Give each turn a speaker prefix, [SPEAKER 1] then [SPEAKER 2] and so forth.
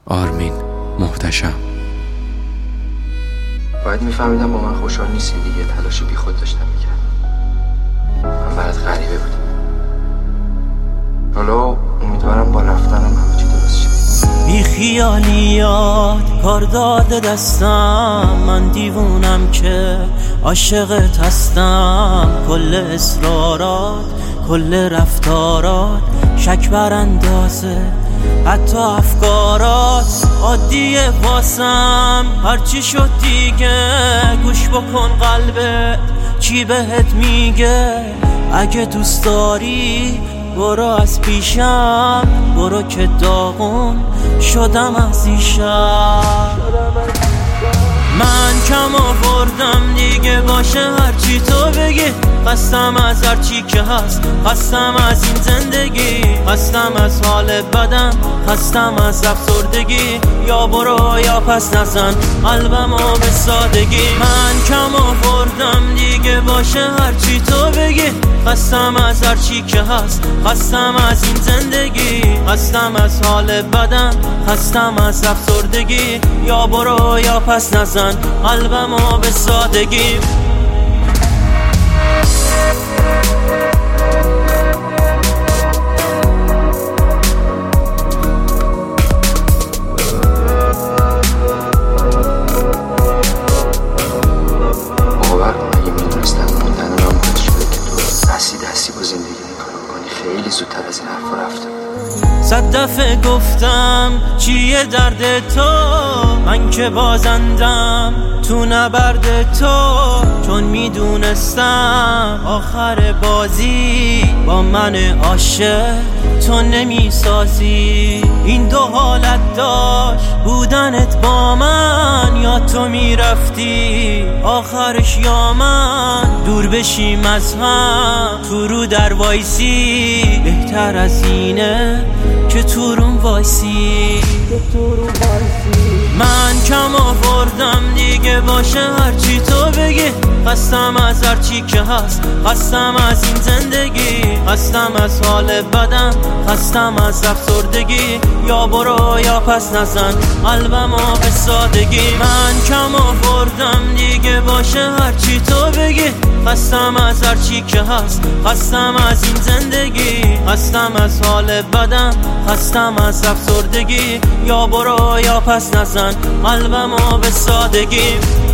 [SPEAKER 1] آرمین محتشم.
[SPEAKER 2] باید میفهمیدم با من خوشحال نیستی دیگه. تلاش بی خود داشتم میکردم. من برات غریبه بودم. حالا امیدوارم با رفتنم همه چی درست شه.
[SPEAKER 3] بی خیالیات کار داده دستم، من دیوونم که عاشقت هستم. کل اصرارات، کل رفتارات شک بر اندازه، حتی افکارات عادیه واسم. هرچی شد دیگه گوش بکن قلبت چی بهت میگه. اگه دوست داری برو از پیشم، برو که داغون شدم از دیشب. من کم آوردم دیگه باشه هرچی تو بگی. خستم از هرچی که هست، خستم از این زندگی، خستم از حال بدم، خستم از افسردگی. یا برو یا پس نزن قلبمو به سادگی. من کم آوردم دیگه باشه هرچی تو بگی. خستم از هرچی که هست، خستم از این زندگی، خستم از حال بدم، خستم از افسردگی. یا برو یا پس نزن قلبمو به سادگی.
[SPEAKER 2] باور کن اگه میدونستم موندن من باعث شده که تو دستی با زندگی این کارو کنی، خیلی زودتر از این حرفا رفتم.
[SPEAKER 3] 100 دفعه گفتم چیه درد تو، من که بازندم تو نبرد تو. چون میدونستم آخر بازی با من عاشق تو نمیسازی. این دو حالت داشت بودنت با من، یا تو میرفتی آخرش یا من دور بشیم از هم. تو رو در وایسی بهتر از اینه که تو روم وایسی. من کم آوردم دیگه باشه هرچی تو بگی. خستم از هرچی که هست، خستم از این زندگی، خستم از حال بدم، خستم از افسردگی. یا برو یا پس نزن قلبمو به سادگی. من کم آوردم دیگه باشه هرچی تو بگی. خستم از هرچی که هست، خستم از این زندگی، خستم از حال بدم، خستم از افسردگی. یا برو یا پس نزن قلبمو به سادگی.